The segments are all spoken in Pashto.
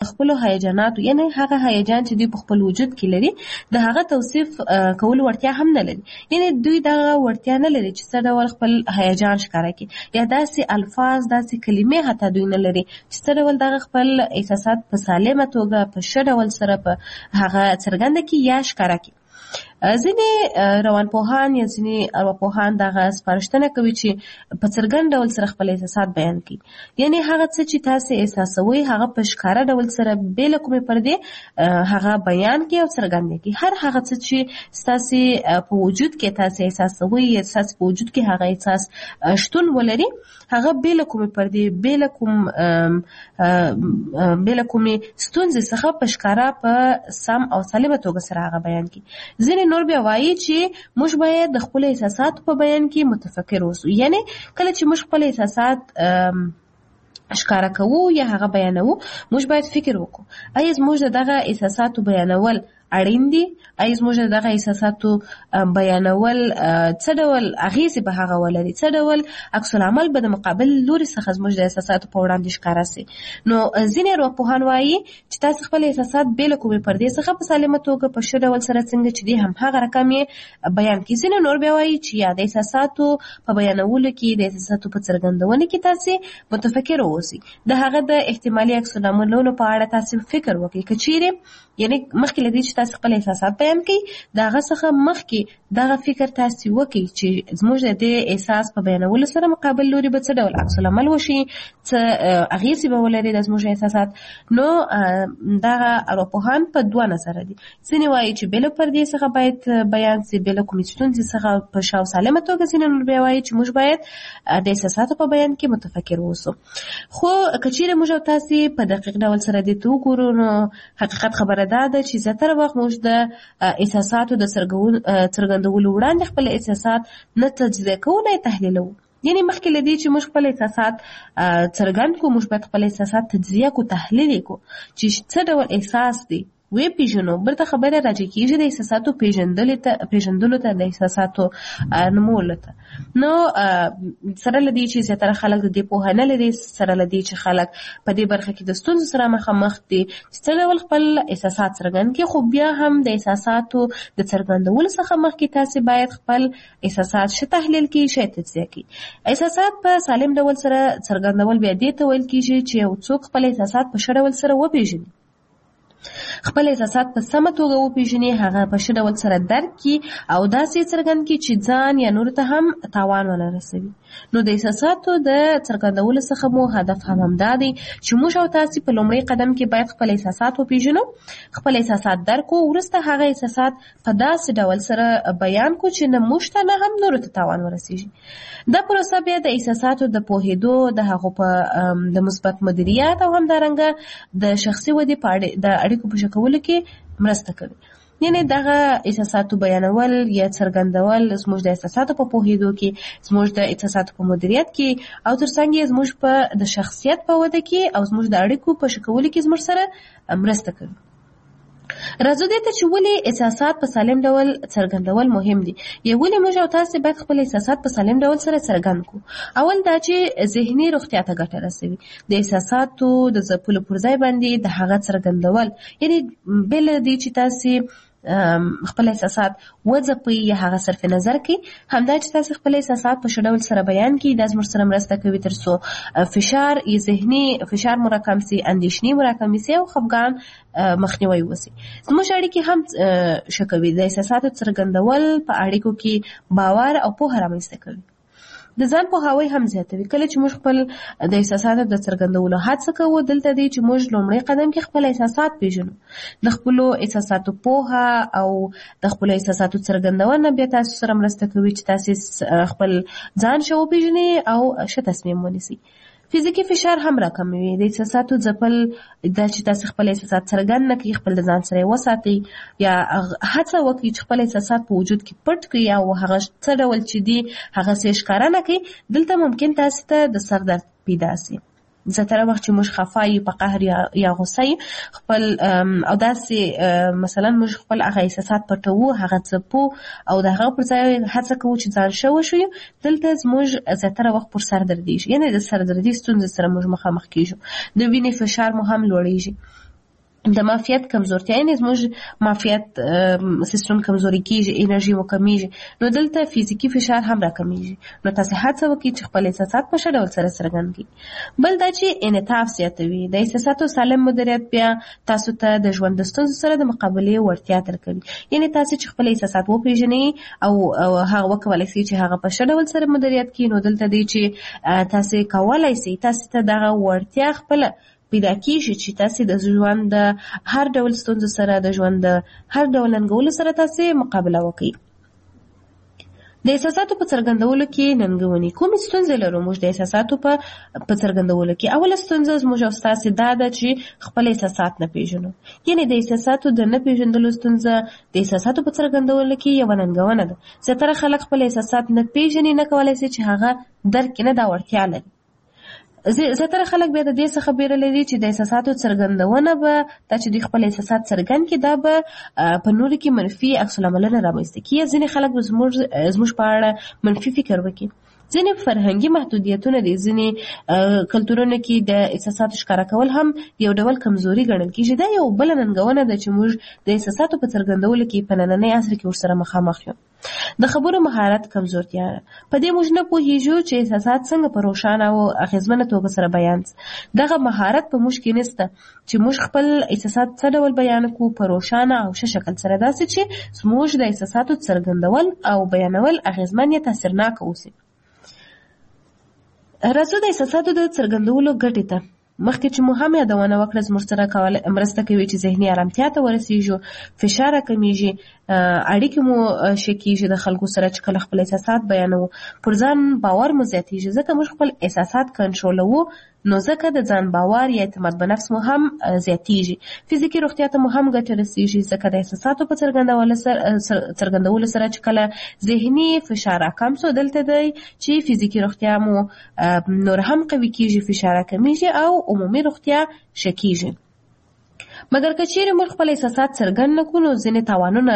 خپل هیجاناتو یعنی هغه هیجان چې دوی په خپل وجود کې لري د هغه توصیف کول ورتیا هم نه لري. یعنی دوی دا ورتیا نه لري چې څه ډول خپل هیجان ښکاره کړي یا داسې الفاظ داسې کلمې حتی دوی نه لري چې څه ډول دغه خپل احساسات په سالمه توګه په ښه ډول سره په هغه څرګنده کړي یا ښکاره کړي. ځینې روانپوهان یا ځینې ارواپوهان دغه سپارښتنه کوي چې په څرګند ډول سره خپل احساسات بیان کړي. یعنی هغه څه چې تاسو احساسوي هغه په ښکاره ډول سره بې له کومې پردې هغه بیان کړي او څرګند کړي. هر هغه څه چې تاسو په وجود کې تاسو احساسوي یا تاسو په وجود کې هغه احساس شتون ولري هغه بې له کومې پردې بې له کومې ستونزې څخه په ښکاره په سم او سالمه توګه سره هغه بیان کړي. ځینې نور بیا وایي چې موږ باید د خپل احساساتو په بیان کې متفکر اوسو. یعنی کله چې موږ خپل احساسات ښکاره کوو یا هغه بیانوو موږ باید فکر وکړو آیا زموږ دغه احساساتو بیانول اړین دي؟ آیا زموږ دغه احساساتو بیانول څه ډول اغیزې به هغه ولري؟ څه ډول عکس العمل به د مقابل لوري څخه زموږ د احساساتو په وړاندې ښکاره سي؟ نو ځینې ارواپوهان وایي چې تاسو خپل احساسات بې له کومې پردې څخه په سالمه توګه په ښه ډول سره څنګه چې دي همهغه رقم یې بیان کړي. ځینې نور بیا وایي چې یا د احساساتو په بیانولو کې د احساساتو په څرګندونه کې تاسو متفکر اوسئ. د هغه د احتمالي عکس العملونو په اړه تاسو فکر وکړئ. که چیرې یعنی مخکې له دې چې تاسو خپل احساسات بیان کړئ د هغه څخه مخکې دغه فکر تاسو وکړئ چې زموږ د دې احساس په بیانولو سره مقابل لوري به څه ډول عکس العمل وشي، څه اغیزې به ولري د زموږ احساسات. نو دغه ارواپوهان په دوه نظره دي. ځینې وایي چې بې له پردې څخه باید بیان سي، بې له کومې ستونزې څخه په ښه او سالمه توګه. ځینې نور بیا وایي چې موږ باید د احساساتو په بیان کې متفکر اوسو. خو که چیرې موږ او تاسو په دقیق ډول سره دې ته وګورو نو حقیقت خبره دا ده چې زیاتره وخت موږ د احساساتو د څرګندولو وړاندې خپل احساسات نه تجزیه کوو نه یې تحلیلوو. یعنی مخکې له دې چې موږ خپل احساسات څرګند کړو موږ باید خپل احساسات تجزیه کړو، تحلیل یې کړو چې څه ډول احساس دی وی پیژنو. برته خبره راځي کېږي د احساساتو پیژندلو ته د احساساتو نومولو ته. نو سره له دې چې زیاتره خلک د دې پوهه نه لري، سره له دې چې خلک په دې برخه کې د ستونزو سره مخامخ دي چې څه ډول خپل احساسات څرګند کړي، خو بیا هم د احساساتو د څرګندولو څخه مخکې تاسو باید خپل احساسات ښه تحلیل کړئ، ښه تجزیه کړئ. احساسات په سالم ډول سره څرګندول بیا دې ته ویل کېږي چې یو څوک خپل احساسات په ښه ډول سره وپېژني، خپل احساسات په سمه توګه وپېژني، هغه په ښه ډول سره درک کړي او داسې څرګند کړي چې ځان یا نورو ته هم تاوان ونه رسوي. نو د احساساتو د څرګندولو څخه مو هدف هم همدا دی چې موږ او تاسو په لومړي قدم کې باید خپل احساسات وپېژنو، خپل احساسات درک کړو، وروسته هغه احساسات په داسې ډول سره بیان کړو چې نه موږ ته نه هم نورو ته تاوان ورسیږي. دا پروسه بیا د احساساتو د پوهېدو، د هغو په د مثبت مدیریت او همدارنګه د شخصي ودې په د اړیکو په ښه کولو کې مرسته کوي. یعنی دغه احساساتو بیانول یا څرګندول زموږ د احساساتو په پوهېدو کې، زموږ د احساساتو په مدیریت کې او ترڅنګ یې زموږ په د شخصیت په وده کې او زموږ د اړیکو په ښه کولو کې زموږ سره مرسته کوي. راځو دې ته چې ولې احساسات په سالم ډول څرګندول مهم دي، یا ولې موږ او تاسو باید خپل احساسات په سالم ډول سره څرګند کړو. اول دا چې ذهني روغتیا ته ګټه رسوي. د احساساتو د ځپلو پر ځای باندې د هغه څرګندول، یعنی بل دې چې تاسو خپل احساسات وځپئ یا هغه صرف نظر کړئ، همدا چې تاسو خپل احساسات په ښه ډول سره بیان کړئ دا زموږ سره مرسته کوي تر څو فشار یا ذهني فشار مو راکم سي، اندېښنې مو راکم سي او خفګان مخنیوي وسي. زموږ اړیکې هم ښه کوي. د احساساتو څرګندول په اړیکو کې باور او پوهه رامنځته کوي. د ځان پوهاوی هم زیاتوي. کله چې موږ خپل د احساساتو د څرګندولو هڅه کوو، دلته دی چې موږ لومړی قدم کې خپل احساسات پیژنو. د خپلو احساساتو پوهه او د خپلو احساساتو څرګندونه بیا تاسو سره مرسته کوي چې تاسو خپل ځان ښه وپیژنئ او ښه تصمیم ونیسئ. فزیکي فشار هم راکموي. د احساساتو ځپل دا چې تاسو خپل احساسات څرګند نه کړئ، خپل د ځان سره یې وساتئ یا هڅه وکړئ چې خپل احساسات په وجود کې پټ کړئ او هغه څه ډول چې دي هغه څه ښکاره نه کړئ. دلته ممکن تاسو ته د سر درد پیدا سي. زیاتره وخت چې موږ خفه یو، په قهر یا غوسه یو، خپل او داسې مثلا موږ خپل هغه احساسات پټوو، هغه ځپو او د هغه پر ځای هڅه کوو چې ځان ښه وښیو، دلته زموږ زیاتره وخت پر سر دردي شي. یعنی د سر دردي ستونزې سره موږ مخامخ کېږو. د وینې فشار مو هم لوړېږي. د معافیت کمزورتیا، یعنې زموږ معافیت سیستم کمزوري کېږي، انرژي مو کمیږي، نو دلته فزیکي فشار هم راکمیږي. نو تاسې هڅه وکړئ چې خپل احساسات په ښه ډول سره څرګند کړئ. بل دا چې انعطاف زیاتوي. د احساساتو سالم مدیریت بیا تاسو ته د ژوند د ستونزو سره د مقابلې وړتیا درکوي. یعنې تاسې چې خپل احساسات وپېژنئ او هغه وکولی شئ چې هغه په ښه ډول سره مدیریت کړئ، نو دلته دی چې تاسې کولی شئ، تاسې ته دغه وړتیا خپله پیدا کیږي چې تاسې د ژوند د هر ډول ستونزو سره، د ژوند د هر ډول ننګولو سره تاسې مقابله وکړئ. د احساساتو په څرګندولو کې ننګونې. کومې ستونزې لرو موږ د احساساتو په څرګندولو کې؟ اوله ستونزه زموږ او ستاسې دا ده چې خپل احساسات نه پېژنو. یعنې د احساساتو د نه پېژندلو ستونزه د احساساتو په څرګندولو کې یوه ننګونه ده. زیاتره خلک خپل احساسات نه پېژني، نه کولی شي چې هغه درک کړي، نه دا وړتیا لري. زیاتره خلک بیا د دې څخه بیره لري چې د احساساتو څرګندونه به دا چې دوی خپل احساسات څرګند کړي، دا به په نورو کې منفي عکس العملونه رامنځته کړي. ځینې خلک به زموږ په اړه منفي فکر وکړي. ځینې فرهنګي محدودیتونه دي، ځینې کلتورونو کې د احساساتو ښکاره کول هم یو ډول کمزوري ګڼل کېږي. دا یو بله ننګونه ده چې موږ د احساساتو په څرګندولو کې په نننۍ عصر کې ورسره مخامخ یو. د خبرو مهارت کمزورتیا. په دې موږ نه پوهېږو چې احساسات څنګه په روښانه او اغېزمنه توګه سره بیان شي. دغه مهارت په موږ کې نشته چې موږ خپل احساسات څه ډول بیان کړو په روښانه او ښه شکل سره، داسې چې زموږ د احساساتو څرګندول او بیانول اغېزمن یا تاثیرناک اوسي. راځو د احساساتو د څرګندولو ګټې ته. مخکې چې مو هم یادونه وکړه، زموږ سره مرسته کوي چې ذهني ارامتیا ته ورسیږو، فشار کمیږي، اړیکې مو ښه کېږي د خلکو سره چې کله خپل احساسات بیانوو، پر ځان باور مو زیاتېږي. ځکه موږ خپل احساسات کنټرولوو، نو ځکه د ځان باور یا اعتماد په نفس مو هم زیاتېږي. فزیکي روغتیا ته مو هم ګټه رسېږي، ځکه د احساساتو په څرګندولو سره چې کله ذهني فشار راکم شو، دلته دی چې فزیکي روغتیا مو نور هم قوي کېږي، فشار کمیږي او عمومي روغتیا ښه کېږي. مګر که چیرې موږ خپل احساسات څرګند نه کړو، نو ځینې تاوانونه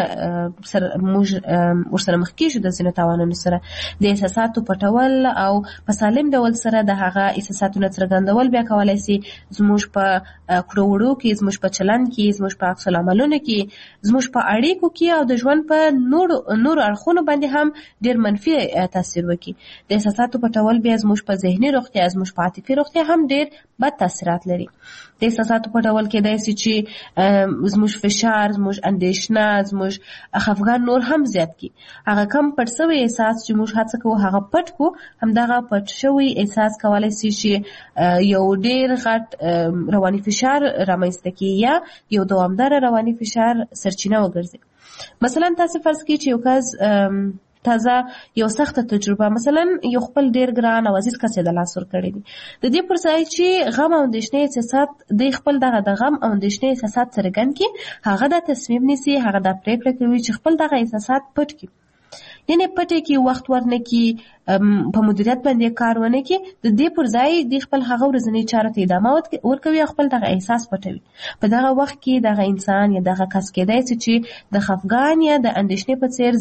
موږ ورسره مخ کېږو. د ځینې تاوانونو سره د احساساتو پټول او په سالم ډول سره د هغه احساساتو نه څرګندول بیا کولی شي زموږ په کړو وړو کې، زموږ په چلند کې، زموږ په عکس العملونو کې، زموږ په اړیکو کې او د ژوند په نورو اړخونو باندې هم ډېر منفي تاثیر وکړي. د احساساتو پټول بیا زموږ په ذهني روغتیا، زموږ په عاطفي روغتیا هم ډېر بد تاثیرات لري. د احساساتو پټول کېدای شي چې زموږ فشار، زموږ اندېښنه، زموږ خفګان نور هم زیات کړي. هغه کم پټ شوی احساس چې موږ هڅه کوو هغه پټ کړو، همدغه پټ شوی احساس کولی شي چې یو ډېر غټ رواني فشار رامنځته کړي یا یو دوامداره رواني فشار سرچینه وګرځي. مثلا تاسې فرض کړئ چې یو کس تازه یو سخته تجربه، مثلا یو خپل ډیر ګران او عزیز کس یې د لاس ورکړی دي، د دې پر ځای چې غم او اندېښنې احساسات دی خپل دغه د غم او اندېښنې احساسات څرګند کړي، هغه دا تصمیم نیسي، هغه دا پرېکړه کوي چې خپل دغه احساسات پټ کړي. یعنې پټې کې وخت ورنه کې، په مدیریت باندې کار ونه کې، د دې پر ځای د خپل هغه ورځنۍ چارو ته ادامه ورکوي او خپل دغه احساس پټوي. په دغه وخت کې دغه انسان یا دغه کس کېدای شي چې د خفګان یا د اندېښنې په څېر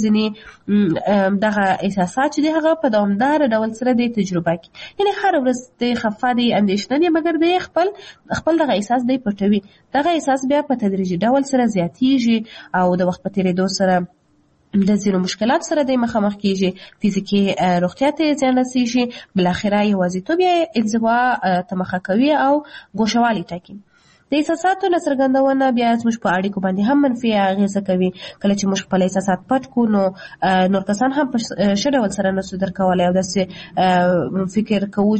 ځینې دغه احساسات چې دی هغه په دوامداره ډول سره دی تجربه کړي. یعنې هره ورځ دی خفه دی، اندېښنه دی، مګر دی خپل دغه احساس دی پټوي. دغه احساس بیا په تدریجي ډول سره زیاتېږي او د وخت په تېرېدو سره د ځینو مشکلات سره دی مخامخ کېږي، فزیکي روغتیا ته زیان رسېږي، بالاخره یوازیتوب یا انزوا ته مخه کوي او ګوښهوالي ټاکي. د احساساتو نه څرګندونه بیا زموږ په اړیکو باندې هم منفي اغېزه کوي. کله چې موږ خپل احساسات پټ کړو، نو نور کسان هم په ښه ډول سره نشو درک کولی او داسې فکر کوو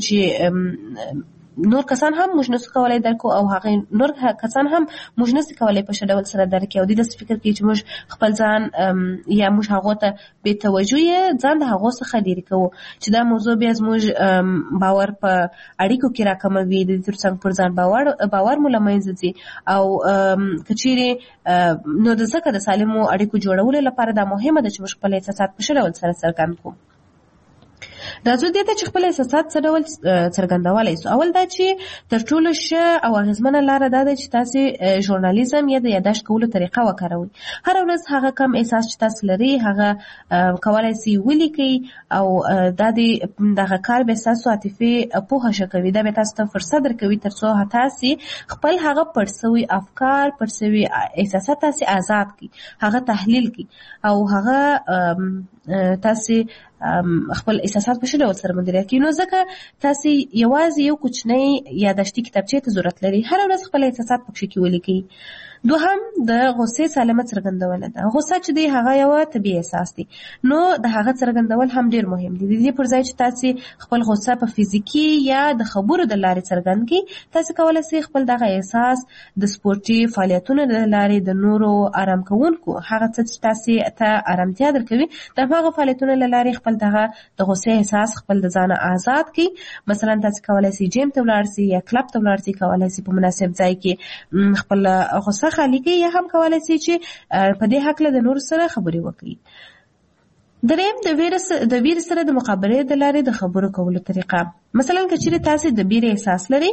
چې نور کسان هم موږ نسو کولی درک کړو او هغه نور کسان هم موږ نسو کولی په ښه ډول سره درک کړو. او دوی داسې فکر کوي چې موږ خپل ځان یا موږ هغو ته بې توجهي ځان د هغو څخه لرې کوو، چې دا موضوع بیا زموږ باور په اړیکو کې راکموي، د دې تر څنګ پر ځان باور مو له منځه ځي. او که چیرې نو ځکه د سالمو اړیکو جوړولو لپاره دا مهمه ده چې موږ خپل احساسات په ښه ډول سره څرګند کړو. راځو دې ته چې خپل احساسات څه ډول څرګندولی سو. اول دا چې تر ټولو ښه او اغېزمنه لاره دا ده چې تاسې ژورنالیزم یا د یاداشت کولو طریقه وکاروئ. هره ورځ هغه کم احساس چې تاسو لرئ هغه کولی سئ ولیکئ او دا دغه کار به ستاسو عاطفي پوهه ښه کوي. دا به تاسو ته فرصت درکوي تر څو تاسې خپل هغه پټ سوي افکار پټ سوي احساسات تاسې آزاد کړئ، هغه تحلیل کړئ او هغه تاسې خپل احساسات په ښه ډول سره مدیریت کړئ. نو ځکه تاسې یوازې یو کوچنی یاداشتي کتابچې ته ضرورت لري. هره ورځ خپل احساسات پکښې کې ولیکئ. دوهم د غصې سالمه څرګندونه ده. غصه چې دی هغه یو طبیعي احساس دی، نو د هغه څرګندول هم ډیر مهم دي. د دې پر ځای چې تاسې خپل غصه په فزیکي یا د خبرو د لارې څرګند کړئ، تاسې کولی شئ خپل دغه احساس د سپورتي فعالیتونو د لارې د نورو آرام کوونکو هغه څه چې تاسې ته آرامتیا درکوي د هماغه فعالیتونو له لارې خپل دغه د غصې احساس خپل د ځانه آزاد کړئ. مثلا تاسې کولی شئ جیم ته ولاړ شئ یا کلب ته ولاړ شئ، کولی شئ په مناسب ځای کې خپل غصه خالی کړئ، یا هم کولی شئ چې په دې هکله د نورو سره خبرې وکړئ. دریم د ویرې سره د مقابلې د لارې د خبرو کولو طریقه. مثلا که چیرې تاسې د ویرې احساس لرئ،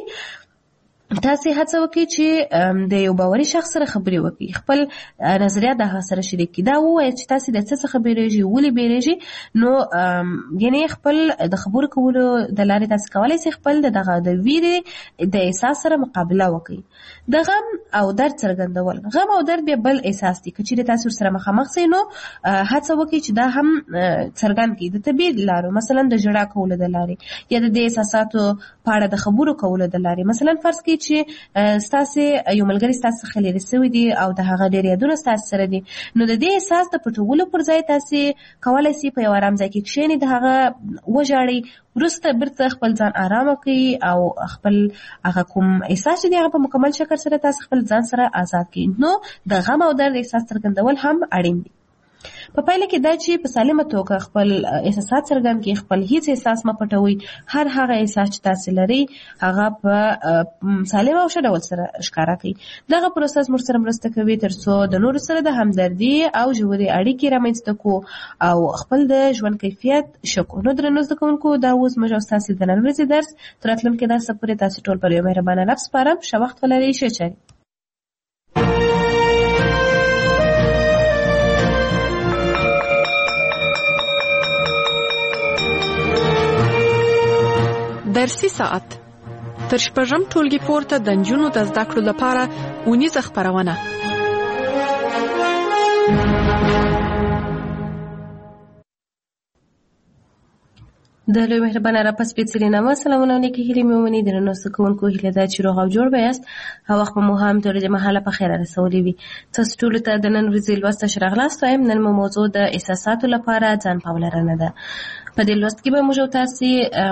تاسې هڅه وکړئ چې د یو باوري شخص سره خبرې وکړئ، خپل نظریات د هغه سره شریک کړئ. دا ووایئ چې تاسې د څه څخه بیریږئ، ولې بیریږئ. نو یعنې خپل د خبرو کولو د لارې تاسې کولی شئ خپل دغه د ویرې د احساس سره مقابله وکړئ. د غم او درد څرګندول. غم او درد بیا بل احساس دی. که چیرې تاسې ورسره مخامخ شئ نو هڅه وکړئ چې دا هم څرګند کړئ د طبیعي لارو، مثلا د ژړا کولو د لارې یا د دې احساساتو په اړه د خبرو کولو د لارې. مثلا فرض کړئ چې ستاسې یو ملګری ستاسې څخه لرې سوی دی او د هغه ډېر یادونه ستاسې سره دي، نو د دې احساس د پټولو پر ځای تاسې کولی شئ په یو ارام ځای کې کښېنئ، د هغه وژاړئ، وروسته بیرته خپل ځان آرامه کړئ او خپل هغه کوم احساس چې دی هغه په مکمل شکل سره تاسې خپل ځان سره آزاد کړئ. نو د غم او درد احساس څرګندول هم اړین دي. په پایله کې دا چې په سالمه توګه خپل احساسات څرګند کړئ، خپل هیڅ احساس مه پټوئ. هر هغه احساس چې تاسې لرئ هغه په سالمه او ښه ډول سره ښکاره کړئ. دغه پروسه موږ سره مرسته کوي تر څو د نورو سره د همدردي او ژورې اړیکې رامنځته کړو او خپل د ژوند کیفیت ښه کړو. نو درنو زده کوونکو، دا اوس موږ او ستاسې د نن ورځې درس تر راتلونکي درسه پورې تاسې ټول پر یو مهربانه رب سپارم. ښه وخت ولرئ. ښه چارې. درسي ساعت تر شپږم ټولګي پورته د نجونو د زده کړو لپاره اونیزه خپرونه. د لوی مهربانه رب سپېڅلي نامه سلامونه علیکم. هیلې مې ومني درنو زده کوونکو، هیله ده چې روغ او جوړ به یاست او وخت به مو هم تر دې مهاله په خیر رسولی وي. تاسو ټولو ته د نن ورځې لوست ته راغلاست وایم. نن مو موضوع د احساساتو لپاره ځان پاملرنه ده. په دې لوست کې به موږ تاسې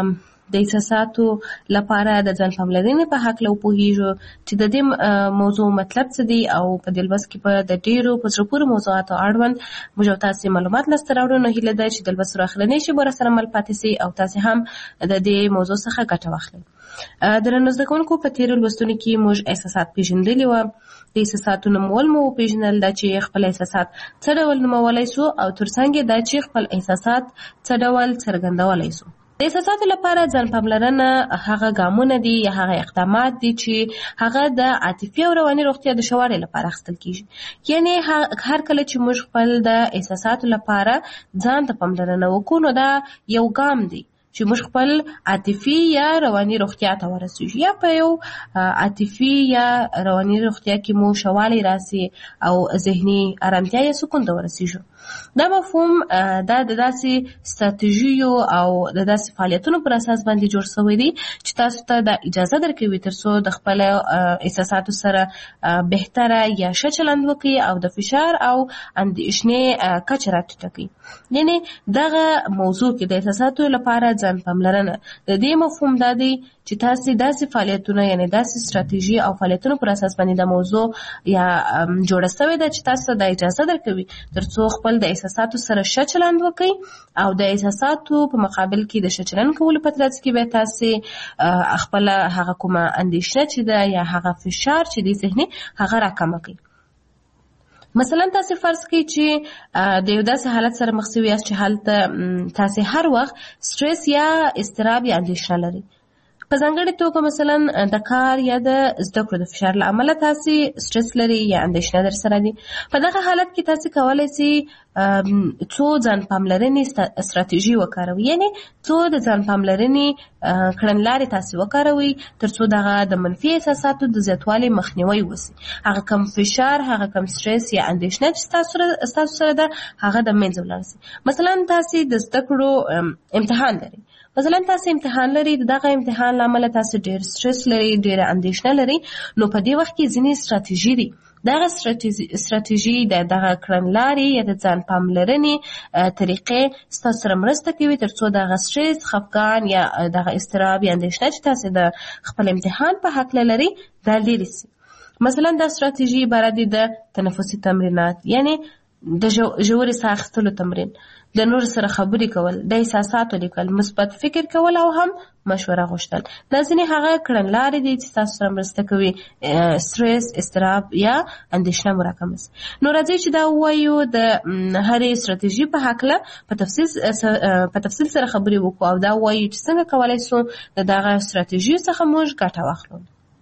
د احساساتو لپاره د ځان پاملرنې په هکله وپوهیږو چې د دې موضوع مطلب څه دی او په دې لوست کې به د ډېرو په زړه پورې موضوعاتو اړوند موږ تاسې معلومات لاسته راوړو. نو هیله ده چې د لوست اخرنۍ شی به راسره مل پاتې سئ او تاسې هم د دې موضوع څخه ګټه واخلئ. درنو زده کوونکو، په تېرو لوستونو کې موږ احساسات پېژندلي وو. د احساساتو نومول مو وپېژنل، دا چې خپل احساسات څه ډول نومولی سو او ترڅنګ یې دا چې خپل احساسات څه ډول څرګندولی سو. د احساساتو لپاره ځان پاملرنه هغه ګامونه دي یا هغه اقدامات دي چې هغه د عاطفي او رواني روغتیا د ښه والي لپاره اخیستل کیږي. یعنې هر کله چې موږ خپل د احساساتو لپاره ځان ته پاملرنه وکړو نو دا یو ګام دی چې موږ خپل عاطفي یا رواني روغتیا ته ورسیږو، یا په یو عاطفي یا رواني روغتیا کې مو ښه والی راسي او ذهني ارامتیا یا سکون ته ورسیږو. دا مفهوم دا د داسې ستراتیژیو او د داسې فعالیتونو پر اساس باندې جوړ شوی دی چې تاسو ته دا اجازه درکوي تر څو د خپل احساساتو سره بهتره یا ښه چلند وکړي او د فشار او اندېښنې کچه راټیټه کړي. یعنې دغه موضوع کې د احساساتو لپاره ځان پاملرنه د دې مفهوم دا دی چې تاسې داسې فعالیتونه یعنې داسې ستراتیژي او فعالیتونو پر اساس باندې د موضوع یا جوړه شوې ده چې تاسو ته دا اجازه درکوي تر څو خپل د احساساتو سره ښه چلند وکړئ او د احساساتو په مقابل کې د ښه چلند کولو په ترڅ کې به تاسې خپله هغه کومه اندېښنه چې ده یا هغه فشار چې دی ذهني هغه راکمه کړئ. مثلا تاسو فرض کړئ چې د یو داسې حالت سره مخ شوي یاست چې هلته تاسو هر وخت سټرس یا اضطراب یا اندېښنه لري. په ځانګړې توګه مثلا د کار یا د زده کړو د فشار له امله تاسو سټرس لري یا اندېښنه در سره دي. په دغه حالت کې تاسو کولی شئ څو ځان پاملرنې استراتیژي وکاروئ، یعنی څو د ځان پاملرنې کړنلارې تاسو وکاروئ تر څو دغه د منفي احساساتو د زیاتوالي مخنیوی وشي. هغه کم فشار، هغه کم سټرس یا اندېښنه چې تاسو سره ده هغه د منځه ولاړ شي. مثلا تاسو د زده کړو امتحان لري، مثلا تاسو امتحان لري، دغه امتحان له امله تاسو ډېر سټرس لري، ډېره اندېښنه لري، نو په دې وخت کې ځینې استراتیژي دي. دغه استراتیژي دغه کړنلارې یا د ځان پاملرنې طریقې ستاسو سره مرسته کوي تر څو دغه سټرس، خفګان یا دغه اضطراب یا اندېښنه چې تاسو د خپل امتحان په هکله لري دا لرې شي. مثلا دا استراتیژي عبارت دي د تنفسي تمرینات، یعنی د ژورې ساه اخیستلو تمرین، د نور سره خبرې کول، د احساساتو لیکل، مثبت فکر کول او هم مشوره غوښتل. دا ځینې هغه کړنلارې دي چې تاسو سره مرسته کوي سټرس، اضطراب یا اندېښنه مراکمه شي. نو راځئ چې دا ووایو د هرې استراتیژي په هکله په تفصیل سره خبرې وکړو او دا ووایو چې څنګه کولی شو د دغه استراتیژیو څخه موږ ګټه واخلو.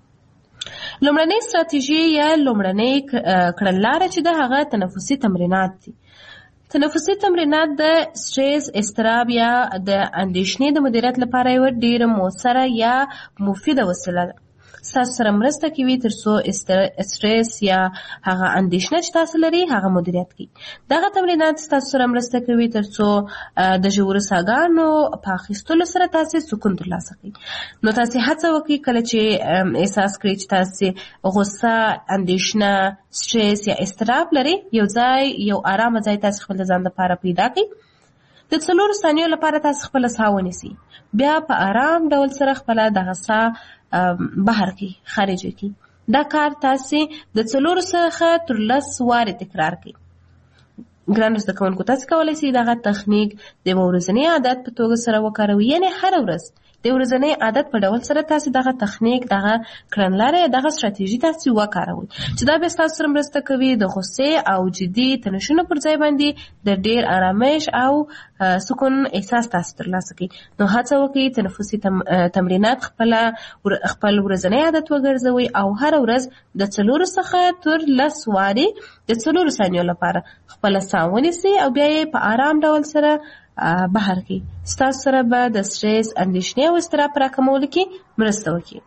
لومړنۍ استراتیژي یا لومړنۍ کړنلاره چې ده هغه تنفسي تمرینات دي. تنفسي تمرینات د سټرس، اضطراب یا د اندېښنې د مدیریت لپاره یوه ډېره مؤثره یا مفیده وسیله ده. ستاسو سره مرسته کوي تر څو سټرس یا هغه اندېښنه چې تاسو لري هغه مدیریت کړئ. دغه تمرینات ستاسو سره مرسته کوي تر څو د ژورو ساګانو په اخیستلو سره تاسو سکون ترلاسه کړئ. نو تاسو هڅه وکړئ کله چې احساس کړئ چې تاسو غوسه، اندېښنه، سټرس یا اضطراب لري، یو آرامه ځای تاسو خپل ځان لپاره پیدا کړئ. د 4 ثانیو لپاره تاسو خپل ساه ونیسئ، بیا په آرام ډول سره خپل دغه ساه بهر کی خارج کی. دا کار تاسو د 4 څخه تر 10 واره تکرار کړئ. ګرانو زده کوونکو، تاسو کولی شئ دغه تخنیک د ورځني عادت په توګه سره وکاروئ، یعنی هر ورځ د ورځني عادت په ډول سره تاسو دغه تخنیک، دغه کړنلارې، دغه استراتیژي تاسو وکاروئ چې دا به تاسو سره مرسته کوي د غوسې او جدي تنشونو پر ځای باندې د ډېر آرامش او سکون احساس تاسو ترلاسه کړئ. نو هڅه وکړئ تنفسي تمرینات خپل ورځنی عادت وګرځوئ او هر ورځ د 4 څخه تر 10 وارې د 4 ثانیو لپاره خپل ساه ونیسئ او بیا یې په آرام ډول سره بهر کی. ستاسو سره به د سټرس، اندېښنې او اضطراب په راکمولو کې مرسته وکړي.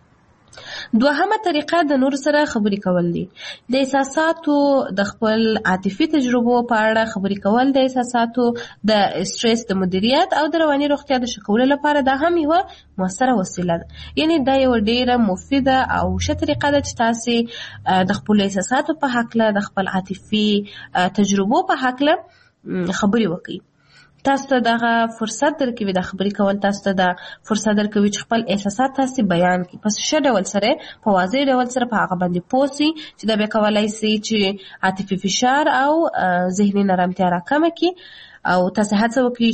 دوهمه طریقه د نور سره خبرې کول دي. د احساساتو د خپل عاطفي تجربو په اړه خبرې کول د احساساتو د سټرس د مدیریت او د رواني روغتیا د ښه کولو لپاره دا هم یوه مؤثره وسیله ده. یعنی دا یوه ډېره مفیده او ښه طریقه ده چې تاسې د خپلو احساساتو په هکله، د خپل عاطفي تجربو په هکله خبرې وکړئ. تاسو ته دغه فرصت درکوي، د خبرې کول تاسو ته د فرصت درکوي چې خپل احساسات تاسو بیان کړئ په ښه ډول سره، په واضح ډول سره په هغه باندې پوه شئ چې دا بیا کولی شي چې عاطفي فشار او ذهني نرمتیا راکمه کړي او تاسو هڅه وکړئ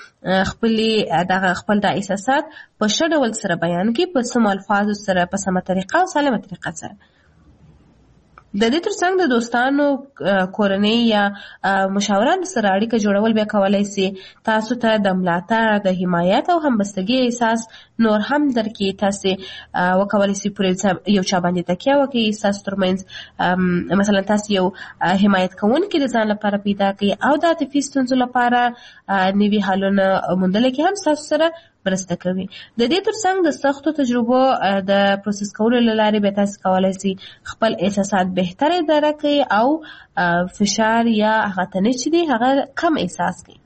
چې خپل د احساسات په ښه ډول سره بیان کړئ، په سمو الفاظو سره، په سمه طریقه او سالمه طریقه سره. د دې ترڅنګ د دوستانو، کورنۍ یا مشاورانو سره اړیکه جوړول بیا کولی شي تاسو ته د ملاتړ، د حمایت او همبستګۍ احساس نور هم درکړي. تاسو وکولی شئ پر یو چا باندې تکیه وکړئ، ستاسو ترمنځ مثلا تاسو یو حمایت کوونکی د ځان لپاره پیدا کړئ او د عاطفي ستونزو لپاره نوي حلونه موندلو کې هم ستاسو سره مرسته کوي. د دې ترڅنګ د سختو تجربو د پروسس کولو له لارې به تاسو کولی شئ خپل احساسات بهتر اداره کړئ او فشار یا هغه تنش چې دی هغه کم احساس کړئ.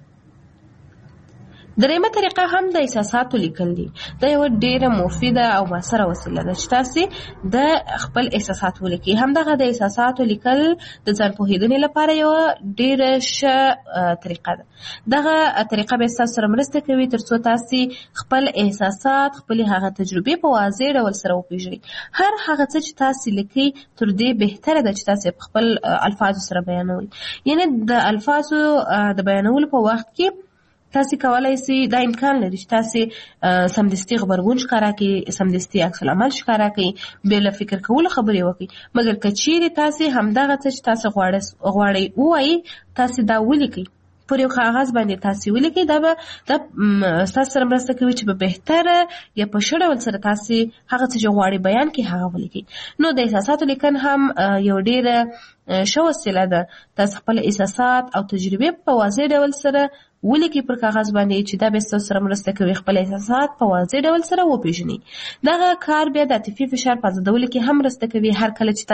درېیمه طریقه هم د احساساتو لیکل دي. دا یوه ډېره مفیده او مؤثره وسیله ده چې تاسې د خپل احساسات ولیکئ. همدغه د احساساتو لیکل د ځان پوهېدنې لپاره یوه ډېره ښه طریقه ده. دغه طریقه به ستاسو سره مرسته کوي تر څو تاسې خپل احساسات، خپلې هغه تجربې په واضح ډول سره وپېژنئ. هر هغه څه چې تاسې لیکئ تر دې بهتره ده چې تاسې په خپل الفاظو سره بیانوئ. یعنې د الفاظو د بیانولو په وخت کې تاسې کولای سي دا امکان لري چې تاسې سمدستي غبرګون ښکاره کړئ، سمدستي عکس العمل ښکاره کړئ، بې له فکر کولو خبرې وکړئ. مګر که چیرې تاسې همدغه څه چې تاسې غواړئ ووایئ، تاسې دا ولیکئ، پر یو کاغذ باندې تاسې ولیکئ، دا ستاسو سره مرسته کوي چې په بهتره یا په ښه ډول سره تاسې هغه څه چې غواړئ بیان کړئ هغه ولیکئ. نو د احساساتو لیکن هم یو ډېره ښه وسیله ده. تاسې خپل احساسات او تجربې په واضح ډول سره ولیکئ پر کاغذ باندې چې دا به ستاسو سره مرسته کوي خپل احساسات په واضح ډول سره وپېژنئ. دغه کار بیا د عاطفي فشار په ازادولو کې هم مرسته کوي. هر کله چې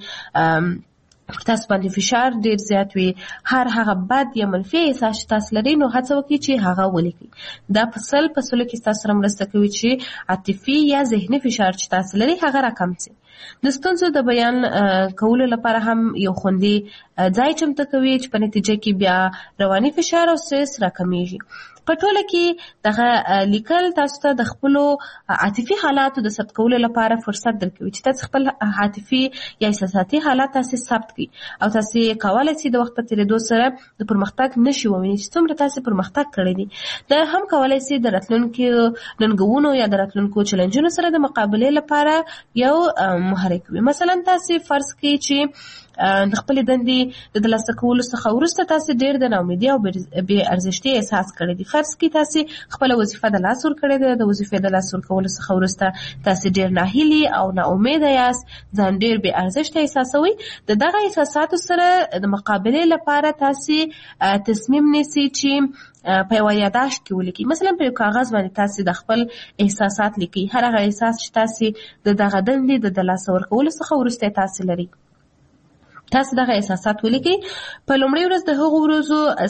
تاسو باندې فشار ډیر زیات وي، هر هغه بد یا منفي احساس چې تاسو لرئ، نو هڅه وکړئ چې هغه ولیکئ. دا په سل کې تاسو سره مرسته کوي چې عاطفي یا ذهني فشار چې تاسو لرئ هغه راکم شي. د ستونزو د بیان کولو لپاره هم یو خوندي ځای چمتو کوي چې په نتیجه کې بیا رواني فشار او سټرس راکمیږي. په ټوله کې دغه لیکل تاسو ته د خپلو عاطفي حالاتو د ثبت کولو لپاره فرصت درکوي چې تاسو خپل عاطفي یا احساساتي حالات تاسو ثبت کړئ او تاسو کولای شئ د وخت په تیریدو سره د پرمختګ نشي ووینئ چې څومره تاسو پرمختګ کړی دی. دا هم کولای شئ د راتلونکو ننګونو یا د راتلونکو چیلنجونو سره د مقابلې لپاره یو محرک وي. مثلا تاسو فرض کړئ چې د خپل دندې د ترلاسه کولو څخه وروسته تاسو ډېر د ناامیدۍ او بې ارزښتۍ احساس کړی دی. فرض کړئ تاسو خپله وظیفه د لاس ورکړې ده، د وظیفې د لاس ورکولو څخه وروسته تاسو ډېر ناهیلي او ناامیده یاست، ځان ډېر بې ارزښته احساسوئ. د دغه احساساتو سره د مقابلې لپاره تاسو تصمیم نیسئ چې په یوه یاداشت کې ولیکئ. مثلا په یو کاغذ باندې تاسو د خپل احساسات لیکئ، هر هغه احساس چې تاسو د دغه دندې د ترلاسه ورکولو څخه وروسته تاسو لرئ. تاسو دغه احساسات ولیکئ. په لومړۍ ورځ د هغو ورځو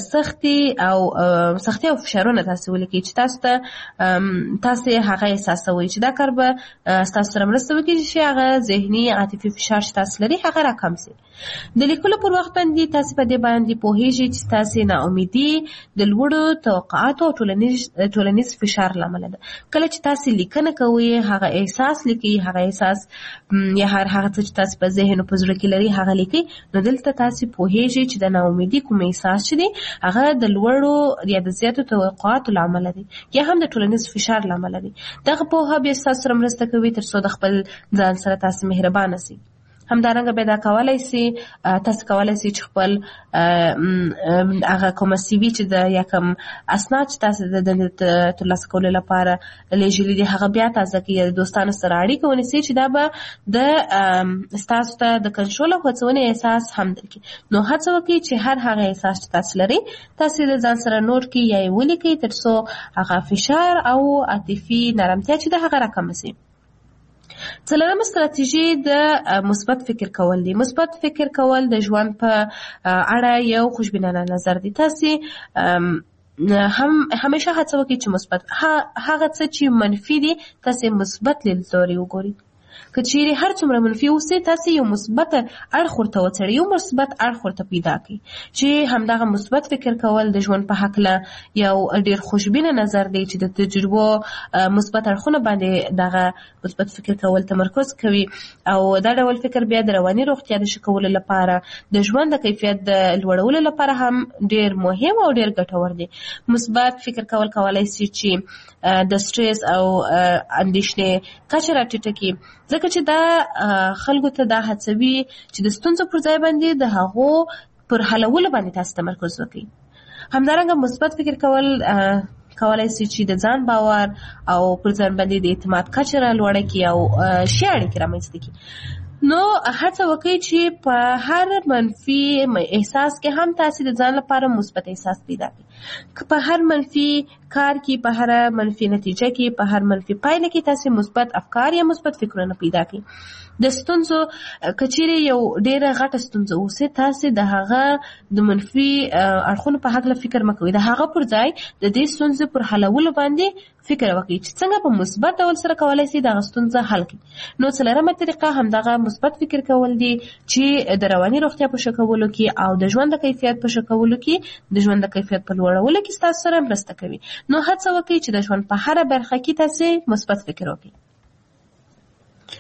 سختي او فشارونه تاسو ولیکئ چې تاسو هغه احساسوئ، چې دا کار به ستاسو سره مرسته وکړي چې هغه ذهني عاطفي فشار چې تاسو لرئ هغه راکم شي. د لیکلو پر وخت باندې تاسو په دې باندې پوهیږئ چې تاسو ناامیدي د لوړو توقعاتو او ټولنیز فشار لامل ده. کله چې تاسو لیکنه کوئ هغه احساس لیکئ، هغه احساس یا هغه څه چې تاسو په ذهن او په زړه کې لرئ هغه لیکئ. نو دلته تاسو پوهیږئ چې د ناامیدي کوم احساس چې دی هغه د لوړو یا د زیاتو توقعاتو لامل دی یا هم د ټولنیز فشار لامل دی. دغه پوهه بیا تاسو سره مرسته کوي ترڅو د خپل ځان سره تاسو مهربانه شئ. همدارنګه به دا کولای شي تاسو کولای شئ چې خپل هغه کومه سی وي چې د یا کوم اسناد چې تاسو د دندې ترلاسه کولو لپاره لیږلي دي هغه بیا تازه کړئ، د دوستانو سره اړیکه ونیسئ چې دا به د ستاسو ته د کنټرول او هڅونې احساس هم درکړي. نو هڅه وکړئ چې هر هغه احساس چې تاسو لرئ تاسو د ځان سره نوٹ کړئ یا یې ولیکئ ترڅو هغه فشار او عاطفي نرمتیا چې د هغه راکمه شي. څلورمه ستراتیژي د مثبت فکر کول دی. مثبت فکر کول د ژوند په اړه یو خوشبینانه نظر دی. تاسو همیشه هڅه وکړئ چې مثبت هغه څه چې منفي دي تاسو مثبت لیدلوري وګورئ. که چیرې هر څومره منفي اوسئ تاسو یو مثبت اړخ ورته وڅېړئ، یو مثبت اړخ ورته پیدا کړئ چې همدغه مثبت فکر کول د ژوند په هکله یو ډېر خوشبینه نظر دی چې د تجربو مثبت اړخونه باندې دغه مثبت فکر کول تمرکز کوي او دا ډول فکر بیا د رواني روغتیا د ښه کولو لپاره د ژوند د کیفیت د لوړولو لپاره هم ډېر مهم او ډېر ګټور دی. مثبت فکر کول کولای شي چې د سټرس او اندېښنې کچه راټیټه کړي، ځکه چې دا خلکو ته دا هڅوي چې د ستونزو پر ځای باندې د هغو پر حلولو باندې تاسو تمرکز وکړئ. همدارنګه مثبت فکر کول کولای شي چې د ځان باور او پر ځان باندې د اعتماد کچه لوړه کړي او ښې اړیکې رامنځته کړي. نو هڅه وکړئ چې په هر منفي احساس کې هم تاسو د ځان لپاره مثبت احساس پیدا کړئ. که په هر منفي کار کې، په هر منفي نتیجه کې، په هر منفي پایله کې تاسو مثبت افکار یا مثبت فکرونه پیدا کړئ. د ستونزو کچېرې یو ډېره غټه ستونزه اوسي تاسو د هغه د منفي اړخونو په هکله فکر مه کوئ، د هغه پر ځای د دې ستونزې پر حلولو باندې فکر وکړئ چې څنګه په مثبت ډول سره کولای شئ دغه ستونزه حل کړئ. نو څلورمه طریقه همدغه مثبت فکر کول دي چې د رواني روغتیا په ښه کولو کې او د ژوند د کیفیت په ښه کولو کې د ژوند د کیفیت په لوړولو کې ستاسو سره مرسته کوي. نو هڅه وکړئ چې د ژوند په هره برخه کې تاسو مثبت فکر وکړئ.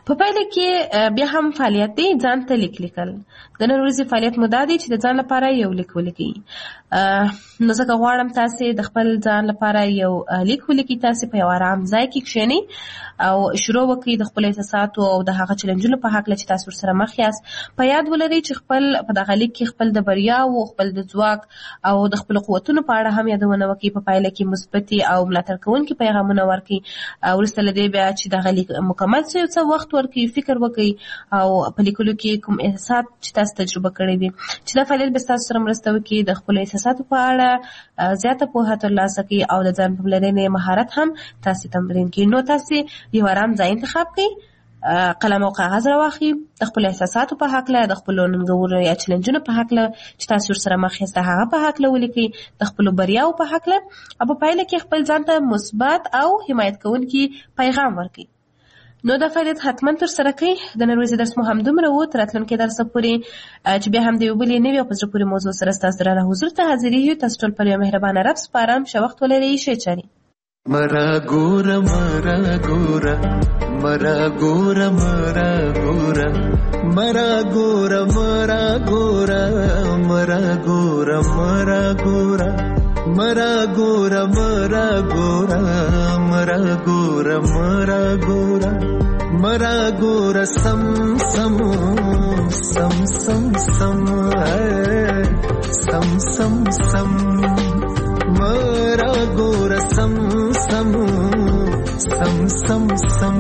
په پایله کې بیا هم فعالیت دی ځان ته لیک لیکل. د نن ورځې فعالیت مو دا دی چې د ځان لپاره یو لیک ولیکئ. نو ځکه غواړم تاسې د خپل ځان لپاره یو لیک ولیکئ. تاسې په یو آرام ځای کې کښېنئ او شروع وکړئ د خپلو احساساتو او د هغه چلنجونو په هکله چې تاسو ورسره مخ یاست. په یاد ولرئ چې خپل په دغه لیک کې خپل د بریاوو، خپل د ځواک او د خپلو قوتونو په اړه هم یادونه وکړئ. په پایله کې مثبتې او ملاتړ کوونکي پیغامونه ورکړئ. وروسته له دې بیا چې دغه لیک مکمل شي څه وخت ورکړئ، فکر وکړئ او په لیکلو کې کوم احساسات چې تاسو تجربه کړی دي چې دا فعالیت به تاسو سره مرسته وکړي د خپلو احساساتو په اړه زیاته پوهه ترلاسه کړئ او د ځان پاملرنې مهارت هم تاسو تمرین کړئ. نو تاسو یو آرام ځای انتخاب کړئ، قلم او کاغذ راواخلئ، د خپلو احساساتو په هکله، د خپلو ننګونو یا چلنجونو په هکله چې تاسو ورسره مخ یاست هغه په هکله ولیکئ، د خپلو بریاوو په هکله، او په پایله کې خپل ځان ته مثبت او حمایت کوونکي پیغام ورکړئ. نو دا فعالیت حتما تر سره کړئ. د نن ورځې درس مو همدومره و. تر راتلونکي درسه پورې چې بیا هم د یو بلې نوې او په زړه پورې موضوع سره ستاسو درانه حضور ته حاضرېږو. تاسو ټول پر یو مهربانه رب سپارم. ښه وخت ولرئ. ښې چارې. مرا ګوره مرا ګوره مرا ګوره مرا ګوره مرا ګوره مرا ګوره مرا ګوره مرا ګوره مرا ګوره مرا ګوره مرا ګوره مرا ګوره مرا ګوره سم سم سم سم سم سم سم سم مرا ګوره سم سم سم سم سم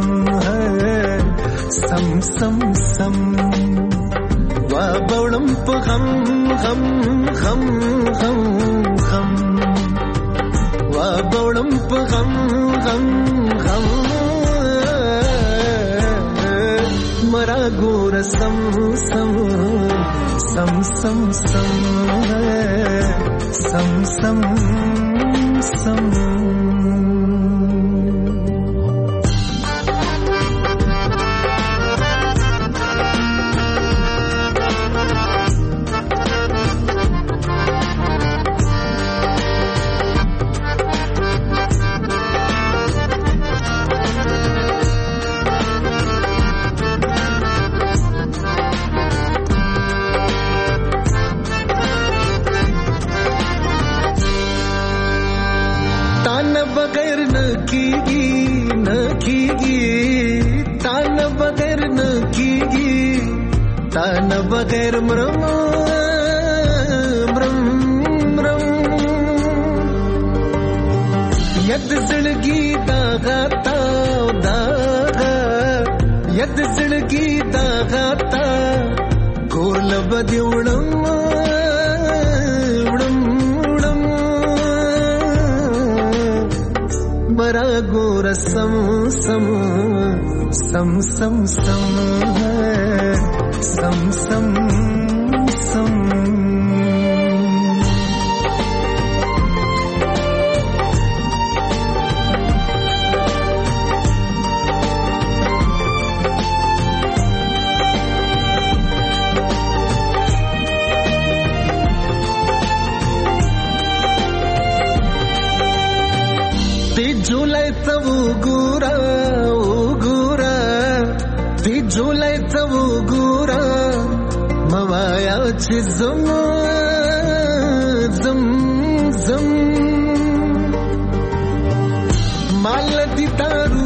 سم سم سم وا بولم په غم غم غم غم غم وا بولم په غم غم غم مرا ګوره سم سم سم سم سم سم سم سم बगैर मरम मरम मरम यद जिंदगी दागा दागा यद जिंदगी दागा ता गोल बदी उड़म उड़म उड़म मरा गोर सम सम सम सम सम सम सम सम ती झुलाय तवू गुरा गुरा ती झुलाय तवू गुरा मवाया ची जम जम जम माल दी दारू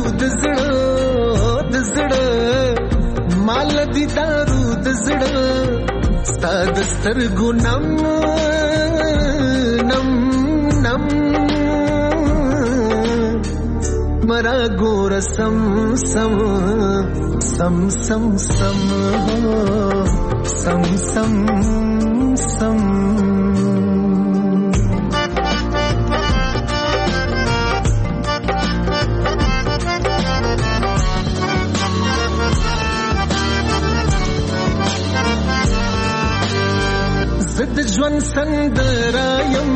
दजड़ माल दी दारू दजड़ स्ताद स्तरगु नम नम नम मरा गोर सम सम सम सम सम सम सम सम जिद ज्वन संदरायम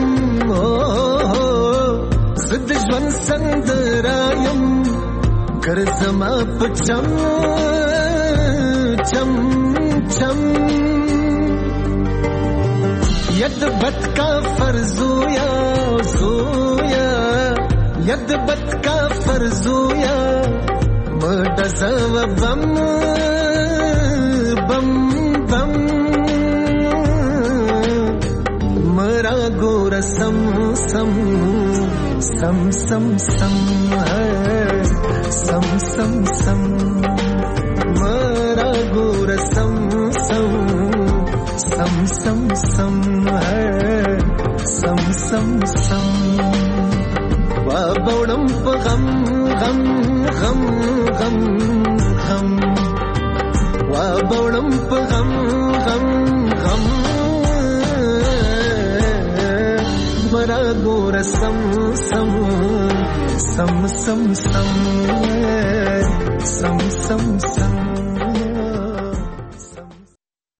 जिद ज्वन संदरायम कर जमा पचम चम चम यद बत का फर्जोया जोया यद बत का फर्जोया पदसव बम बम बम मरा गोर सम सम सम सम सम सम सम सम मरा गोर सम सम सम सम सम सम सम सम वाबौडम गम गम गम गम गम वाबौडम गम गम गम मरा गोर सम सम सम सम सम सम सम सम